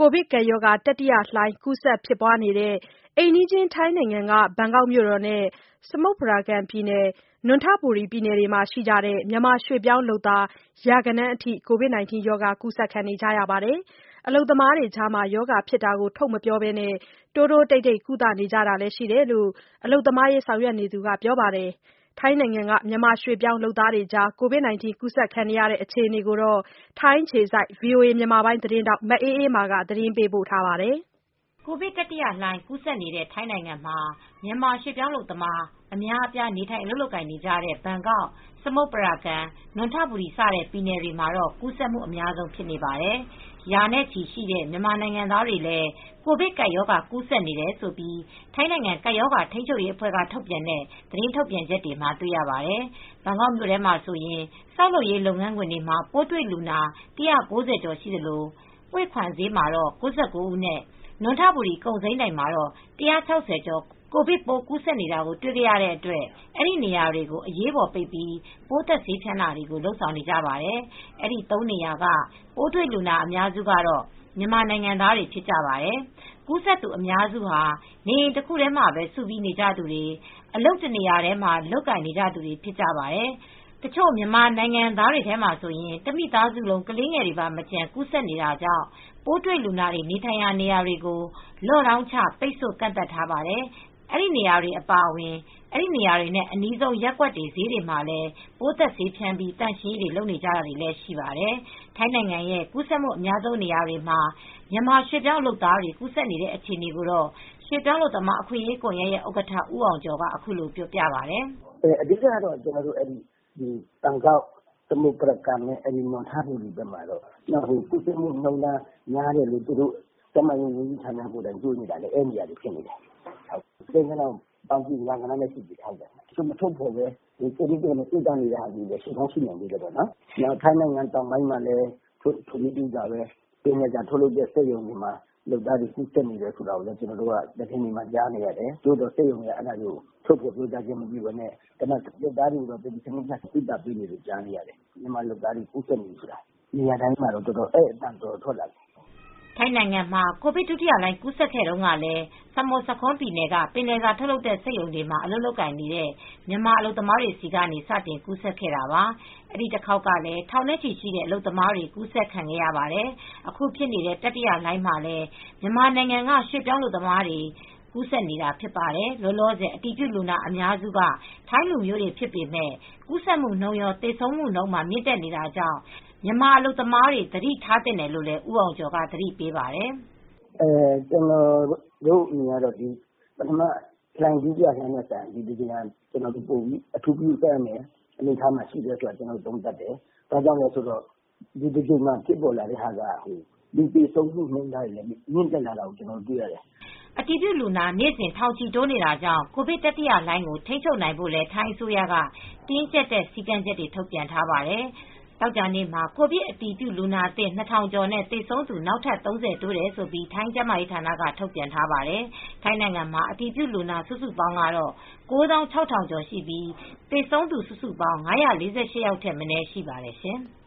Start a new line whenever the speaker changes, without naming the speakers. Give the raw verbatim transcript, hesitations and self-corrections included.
ကိုဗစ်ကပ်ရောဂါ တတိယလှိုင်း ကူးစက်ဖြစ်ပွားနေတဲ့ အိမ်နီးချင်း ထိုင်းနိုင်ငံက ဘန်ကောက်မြို့တော်နဲ့ စမုတ်ပရာကန်ပြည်နယ်၊ နွန်ထဘူရီပြည်နယ်တွေမှာရှိကြတဲ့ မြန်မာရွှေ့ပြောင်းလုပ်သား ရာဂဏန်းအထိ ကိုဗစ်ရောဂါ ကူးစက်ခံနေကြရပါတယ်။ အလုပ်သမားတွေကြား ရောဂါဖြစ်တာကို ထုတ်မပြောဘဲ တိုးတိုးတိတ်တိတ် ကုသနေကြတာလည်း ရှိတယ်လို့ အလုပ်သမားရေး ဆောင်ရွက်နေသူက ပြောပါတယ်။ ထိုင်းနိုင်ငံက မြန်မာရွှေ့ပြောင်းလုပ်သားတွေကြား ကိုဗစ်ကူးစက်ခံနေရတဲ့ အခြေအနေကို ထိုင်းအခြေစိုက် ဗွီအိုအေသတင်းထောက် မအေးအေးမာက သတင်းပေးပို့ထားပါတယ်
။ ကိုဗစ်တတိယလှိုင်း ကူးစက်နေတဲ့ ထိုင်းနိုင်ငံမှာ မြန်မာရွှေ့ပြောင်းအလုပ်သမား အများအပြား နေထိုင်အလုပ်လုပ်ကိုင်နေကြတဲ့ ဘန်ကောက်၊ စမုတ်ပရာကန်၊ နွန်ထဘူရီ စတဲ့ ပြည်နယ်တွေမှာတော့ ကူးစက်မှုအများဆုံး ဖြစ်နေပါတယ်။ ရာနဲ့ချီရှိတဲ့ မြန်မာနိုင်ငံသားတွေလည်း ကိုဗစ်ကပ်ရောဂါ ကူးစက်နေတယ်လို့ ထိုင်းနိုင်ငံ ကပ်ရောဂါထိန်းချုပ်ရေးအဖွဲ့က ထုတ်ပြန်တဲ့ သတင်းထုတ်ပြန်ချက်တွေမှာ တွေ့ရပါတယ်။ ဘန်ကောက်မြို့ထဲမှာဆိုရင် ဆောက်လုပ်ရေး လုပ်ငန်းခွင်တွေမှာ ပိုးတွေ့လူနာ ၁၉၀ ကျော်ရှိသလို ဟွေခွမ်ဈေးမှာတော့ ၉၉ ဦးနဲ့ နွန်ထဘူရီကုန်စိမ်းဒိုင်မှာတော့ ၁၆၀ ကျော် ကိုဗစ်ပိုးကူးစက်နေတာကို တွေ့ခဲ့ရတဲ့အတွက် အဲဒီနေရာတွေကို အရေးပေါ်ပိတ်ပြီး ပိုးသတ်ဆေးဖျန်းတာတွေ လုပ်ဆောင်နေကြပါတယ်။ အဲဒီ သုံးနေရာက ပိုးတွေ့လူနာအများစုကတော့ မြန်မာနိုင်ငံသားတွေ ဖြစ်ကြပါတယ်။ ကူးစက်သူအများစုဟာ နေအိမ်တခုတည်းမှာပဲ စုပြီးနေကြသူတွေ၊ အလုပ်တနေရာတည်းမှာ လုပ်ကိုင်နေကြသူတွေ ဖြစ်ကြပါတယ်။ တချို့မြန်မာနိုင်ငံသားတွေထဲမှာဆိုရင် တမိသားစုလုံး ကလေးငယ်တွေပါမကျန် ကူးစက်နေတာကြောင့် ပိုးတွေ့လူနာတွေ နေထိုင်ရာနေရာတွေကို Lockdown ချ ပိတ်ဆို့ကန့်သတ်ထားပါတယ်။ အဲဒီနေရာတွေ အပါအဝင် အဲဒီနေရာတွေနဲ့ အနီးဆုံး ရပ်ကွက်တွေ ဈေးတွေမှာလည်း ပိုးသတ်ဆေးဖျန်းပြီး သန့်ရှင်းရေးတွေ လုပ်နေကြတာတွေလည်း ရှိပါတယ်။ ထိုင်းနိုင်ငံရဲ့ ကူးစက်မှုအများဆုံး နေရာတွေမှာ မြန်မာရွှေ့ပြောင်းလုပ်သားတွေ ကူးစက်နေတဲ့ အခြေအနေကိုတော့ ရွှေ့ပြောင်းအလုပ်သမား အခွင့်အရေးကွန်ရက်ရဲ့ ဥက္ကဋ္ဌ ဦးအောင်ကျော်က အခုလိုပြောပြပါတယ်
။ “အဓိကတော့ ဘန်ကောက်၊ စမုတ်ပရာကန်နဲ့ နွန်ထဘူရီဘက်မှာတော့ ကူးစက်မှုနှုန်းများတယ်လို့ ကျန်းမာရေးဝန်ကြီးဌာနက တွေ့နေတာလည်း အဲဒီနေရာတွေ ဖြစ်နေတယ်။ ကိန်းဂဏန်းပေါင်းကြည့်ရင် ရာဂဏန်းနဲ့ ရှိတယ်။ တချို့မထုတ်ဖော်ဘဲ ကြိုတင်ပြီး ကုသနေတာတွေလည်း ရှိကောင်းရှိနိုင်သေးတယ်။ ထိုင်းနိုင်ငံတောင်ပိုင်းမှာလည်း ထိုနည်းတူစွာပဲ ပင်လယ်စာထုတ်လုပ်တဲ့ စက်ရုံတွေမှာ လုပ်သားတွေ ကူးစက်နေတယ်ဆိုတာကို ကျနော်တို့က သတင်းတွေမှာ ကြားနေရတယ်။ သို့သော် စက်ရုံတွေက အဲဒါတွေကို ထုတ်ဖော်ပြောကြားခြင်း မရှိဘဲနဲ့ လုပ်သားတွေကိုတော့ သေသေချာချာ ကုသပေးနေတယ်လို့ ကြားနေရတယ်။ မြန်မာလုပ်သားတွေ ကူးစက်နေတယ်ဆိုတာ နေရာတိုင်းမှာတော့ ဧည့်အသံ တော်တော်ထွက်လာတယ်။
” ထိုင်းနိုင်ငံမှာ ကိုဗစ်ဒုတိယလှိုင်း ကူးစက်ခဲ့တုန်းကလည်း စမွတ်ဆာခွန်းပြည်နယ်က ပင်လယ်စာထုတ်လုပ်တဲ့ စက်ရုံတွေမှာ အလုပ်လုပ်ကိုင်နေတဲ့ မြန်မာအလုပ်သမားတွေဆီကနေ စတင်ကူးစက်ခဲ့တာပါ။ အဲဒီတခေါက်ကလည်း ထောင်နဲ့ချီရှိတဲ့ အလုပ်သမားတွေ ကူးစက်ခံခဲ့ရပါတယ်။ အခုဖြစ်နေတဲ့ တတိယလှိုင်းမှာလည်း မြန်မာနိုင်ငံက ရွှေ့ပြောင်းအလုပ်သမားတွေ ကူးစက်နေတာ ဖြစ်ပါတယ်။ လောလောဆယ် အတည်ပြုလူနာ အများစုက ထိုင်းလူမျိုးတွေ ဖြစ်ပေမယ့် ကူးစက်မှုနှုန်းရော သေဆုံးမှုနှုန်းပါ မြင့်တက်နေတာကြောင့် မြန်မာအလုပ်သမားတွေ သတိထားသင့်တယ်လို့လည်း ဦးအောင်ကျော်က သတိပေးပါတယ်
။ “ကျနော်တို့အမြင်ကတော့ ပထမလှိုင်း ဒုတိယလှိုင်းထက်စာရင် ဒီတကြိမ်က ပိုပြီး အထူးဂရုစိုက်ရမယ့် အနေအထားမှာ ရှိတယ်လို့ ကျနော်တို့ သုံးသပ်တယ်။ ဘာကြောင့်လဲဆိုတော့ ဒီတကြိမ်မှာ ဖြစ်ပေါ်လာတဲ့ဟာက လူသေဆုံးမှုနှုန်းထားတွေလည်း မြင့်တက်လာတာကို ကျနော်တို့ တွေ့ရတယ်။
” အတည်ပြုလူနာ နေ့စဉ် ထောင်ချီတိုးနေတာကြောင့် ကိုဗစ်တတိယလှိုင်းကို ထိန်းချုပ်နိုင်ဖို့လည်း ထိုင်းအစိုးရက တင်းကြပ်တဲ့ စည်းကမ်းချက်တွေ ထုတ်ပြန်ထားပါတယ်။ သောကြာနေ့မှာ ကိုဗစ်အတည်ပြုလူနာသစ် ၂,၀၀၀ ကျော်နဲ့ သေဆုံးသူ နောက်ထပ် ၃၀ တိုးတယ်လို့ ထိုင်းကျန်းမာရေးဌာနက ထုတ်ပြန်ထားပါတယ်။ ထိုင်းနိုင်ငံမှာ အတည်ပြုလူနာ စုစုပေါင်းကတော့ ၉၆,၀၀၀ ကျော်ရှိပြီး သေဆုံးသူစုစုပေါင်း ၅၄၈ ယောက်ထက်မနည်း ရှိပါတယ်ရှင်။